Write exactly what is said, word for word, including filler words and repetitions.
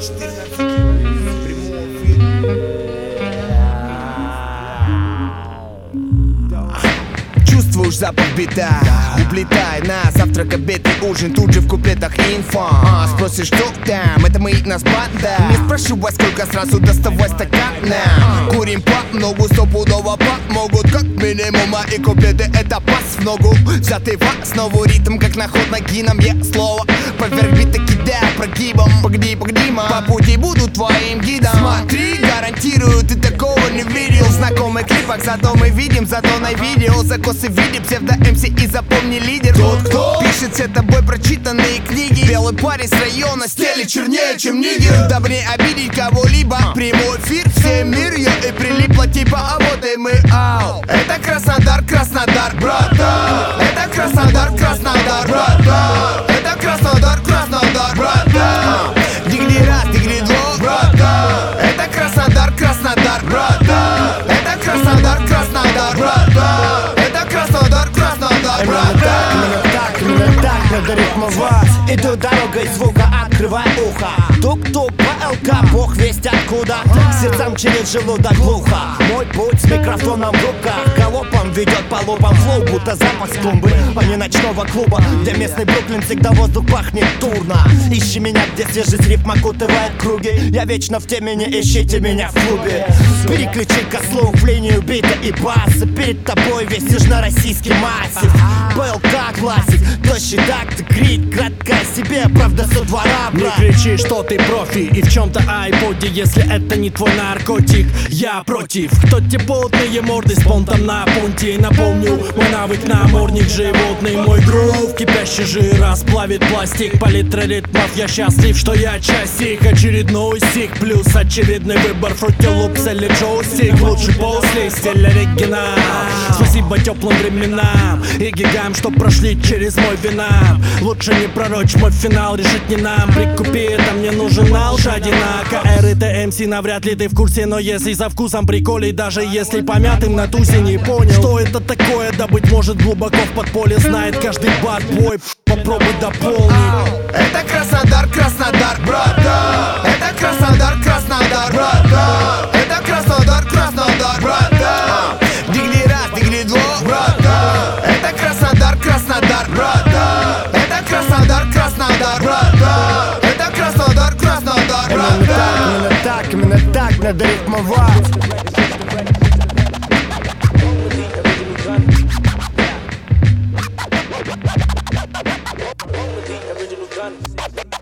четырнадцать в прямом эфире. Чувствуешь запах бита, уплетай на завтрак, обед и ужин. Тут же в куплетах инфа. а, Спросишь, что там? Это мы и нас банда. Не спрашивай, сколько, сразу доставай стакана. Курим по ногу, стопудово помогут. Как минимум, и куплеты это пас в ногу. Взятый в основу ритм, как на ход ноги. Нам я слово поверх бита кидаю прогибом. Погоди, погоди, ма, по пути буду твоим гидом. Смотри, гарантирую, ты такого не видел. Знакомый клипах, зато мы видим, зато на видео закосы в виде псевдо-МС и запомни лидер. Тот, кто пишет все тобой прочитанные книги. Белый парень с района, стеле чернее, чем нигер. Дабы не обидеть кого-либо, прямой эфир, всем мир, я и прилипла типа, а вот и мы, ау. Это Краснодар, Краснодар, братан. Это Краснодар, Краснодар, братан. Это Краснодар, Краснодар, братан. Дигри раз, дигри два, братан. Это Краснодар, Краснодар, братан. Это Краснодар, Краснодар, братан. Это Краснодар, Краснодар, братан. Именно так, именно так надо ритмовать. Иду дорогой звука, открывай ухо. Тук-тук, ПЛК, бог весть откуда. К сердцам через желудок глухо. Мой путь с микрофоном в руках. Галопом ведет по лупам флоу, будто запах с клумбы, а не ночного клуба, где местный Бруклин всегда воздух пахнет дурно. Ищи меня, где свежесть рифм окутывает круги. Я вечно в теме, не ищите меня в клубе. Переключи-ка слух в линию бита и баса. Перед тобой весь южно-российский массив. ПЛК классик, тощий такт, крит, краткая себе, правда со двора, брат. Не кричи, что ты профи и в чем-то айподе, если это не твой наркотик. Я против, кто те потные морды с понтом на понте. Напомню, мой навык намордник животный. Мой грув, кипящий жир расплавит пластик. Палитра ритмов, я счастлив, что я часть их. Очередной стих, плюс очередной выбор. Фрути лупс или джойстик, лучше после стиль оригинал. Спасибо теплым временам и гигам, что прошли через мой винам. Лучше не пророчь мой финал, решить не нам. Прикупи это, мне нужен алш одинако. Эр и тэ эм си, навряд ли ты в курсе, но если за вкусом приколей, даже если помятым на тусе не понял, что это такое, да быть может глубоко в подполье знает каждый бар-бой. Попробуй дополнить. Это Краснодар, Краснодар, братан. Это Краснодар, Краснодар, братан. Это Краснодар, Краснодар, братан. Дигли раз, дигли два, братан. Это Краснодар, Краснодар, братан. Это Краснодар, Краснодар, братан. Это Краснодар, Краснодар, братан. Именно так, именно так надо ритмовать. Original gun.